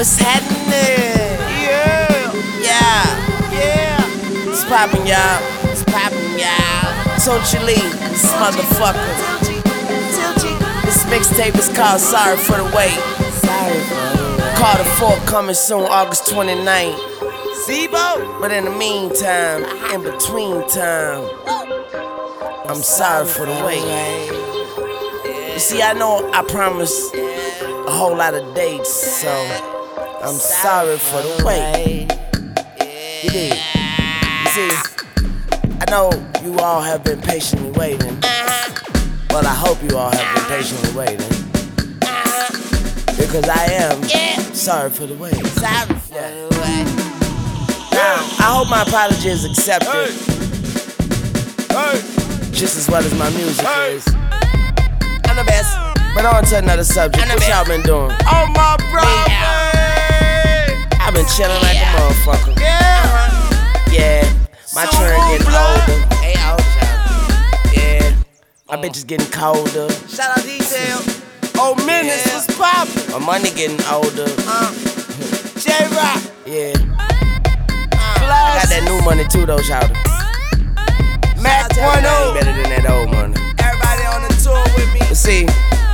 What's happening? Yeah. It's poppin', y'all. It's poppin', y'all. Don't you leave, this motherfucker. This mixtape is called Sorry for the Wait. Carter 4 coming soon, August 29th. But in the meantime, in between time, I'm sorry for the wait. You see, I know I promised a whole lot of dates, so I'm sorry for the wait. You dig? You see, I know you all have been patiently waiting. Well, I hope you all have been patiently waiting. Because I am sorry for the wait. Sorry for the wait. Now, I hope my apology is accepted. Just as well as my music is. I'm the best. But on to another subject. What y'all been doing? Oh my bro, I've been chilling like a motherfucker. Yeah. My turn getting older. Yeah. My bitch is getting colder. Shout out Detail. Oh, Menace was poppin'. My money getting older. J-Rock. Yeah. Got that new money too though, shout out. Mac Ain't 1-0. better than that old money. Everybody on the tour with me. But see,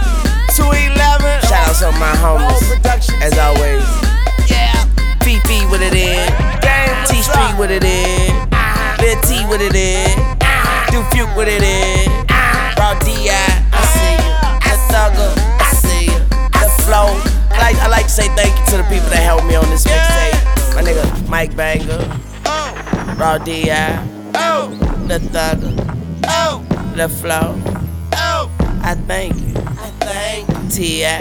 211. shout out to my Whole homies, production as team. always. Yeah. Fifi with it in, Game was T-Street up. with it in, Lil T with it in, Duke with it in, Raw D.I. I see you, the Thugger, I see you, the Flow. I like to say thank you to the people that helped me on this mixtape. My nigga Mike Banger, Raw D.I. The Thugger, the Flow. I thank you. T.I.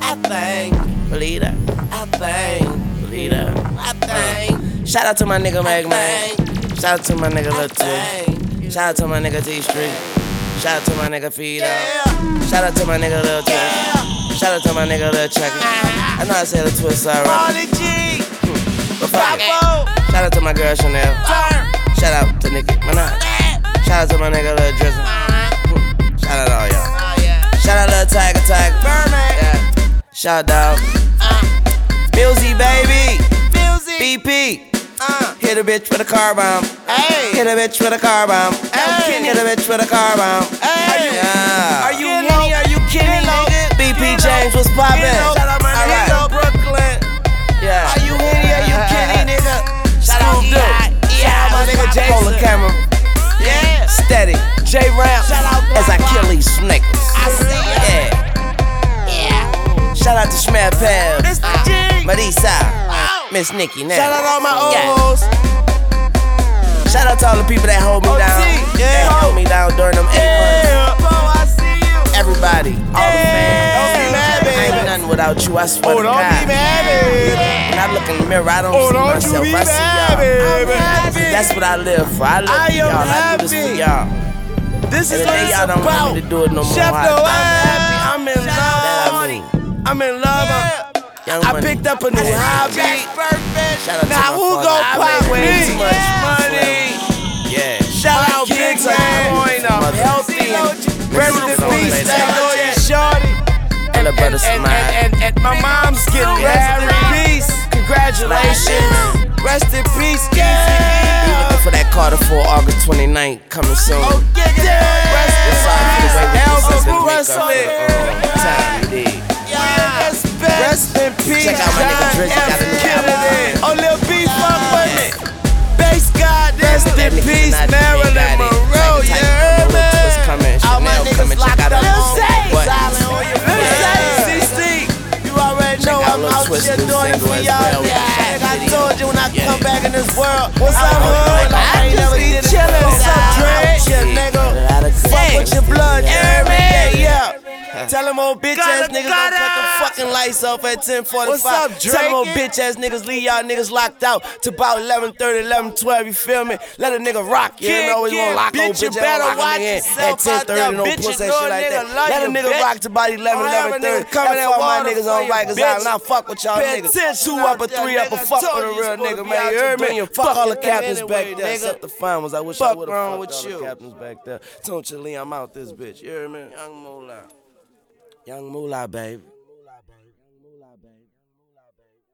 Believe that. Believe that. Shout out to my nigga Mag Man. Shout out to my nigga Lil T. Shout out to my nigga T-Street. Shout out to my nigga Feed Out. Shout out to my nigga Lil Twist. Shout out to my nigga Lil Chucky. I know I said Lil Twist already. Molly G. But fuck it. Papo. Shout out to my girl Chanel. Shout out to Nicki Minaj. Shout out to my nigga Lil Drizzle. Shout out to all y'all. Shout out Lil Tiger. Birdman. Yeah. Shout out. Millsy, baby. Millsy. BP. Hit a bitch with a car bomb. Hey. Hit a bitch with a car bomb. Hey. Hit a bitch with a car bomb. Hey. Yeah. Are you Henny? Are you Kenny, nigga? BP James was poppin'. Shout out my nigga Alright. Brooklyn. Yeah. Are you Henny? Are you Kenny, nigga? Shout out Scoop Duke. Shout out my nigga Hold the Jason. camera. Yeah. Steady. J-Rap. Shout out As I kill these snakes. I see ya. Yeah. Shout out to Schmad Pab. Mr. G. Marisa. Miss Nikki now. Shout out all my old Yeah. hoes. Shout out to all the people that hold me OT, down. yeah. That hold me down during them 8 months. Yeah. Bro, I see you. Everybody, all the fans. Don't be mad, I ain't baby. nothing without you, I swear Oh, to don't God. be mad, baby. When I look in the mirror, I don't Oh, see don't myself, you be I see mad, y'all. baby. That's what I live for. I live I for y'all. am I do this for happy. y'all. This is Every what day it's y'all don't about. want me to do it no more. Chef I- Noel. I'm happy. I'm in That I love. mean. I'm in love. Young I Money. picked up a new hobby. Shout out to Now my who father. gon' I pop made way me? too much money. Yeah. Shout out Big Man. I'm healthy and ready to Don't be play stand that. on you, shorty. And the brother smile. And my mom's getting rest in peace. Congratulations. Rest in peace. Be looking for that Carter 4 August 29th coming soon. Oh, yeah. It's sorry for the way we Elvis just make up Russell. for the time we did. Rest in peace. Check out my nigga Drizzy, got a new album. Oh, Lil B, fuck with me. Bass God, rest in That nigga peace, Minaj, Marilyn got it. Monroe, you Type heard of Lil Twist coming, me? All my Chanel coming, niggas check locked out up. all the Lil buttons. CC, you already know Check out I'm Lil out Twist here new doing it single for as y'all. well. Yeah, like I Video. told you when I Yeah. come back in this world. What's up, I'm hood? like, I ain't never did it. chillin'. What's up, Dre? Shit, nigga. Fuck with your blood, you heard me? Yeah. Tell them old bitch ass niggas don't cut the fucking lights off at 10:45. What's up, Tell them old Drake? bitch ass niggas leave y'all niggas locked out to about 11:30, 11:12. You feel me? Let a nigga rock. You Kid, know always wanna lock bitch, old you bitch better ass watch in yourself at out 10:30. there, No bitch. pussy You and know shit a like nigga that. love Let a you, nigga bitch. rock to about 11, Don't have a 11:30. nigga coming That's at all my water niggas for on you, Rikers bitch. Island. I fuck with y'all Pay niggas. attention 2 out up or there, 3 up or nigga. fuck Told with a you real supposed to nigga, be man. out You here heard doing me? your Fuck all the fucking captains thing back anyway, there. nigga. Except the fine ones. I wish I Fuck would've wrong fucked with all you. the captains back there. Don't you Lee, I'm out this bitch. You hear me? Young Moolah. Young Moolah, baby.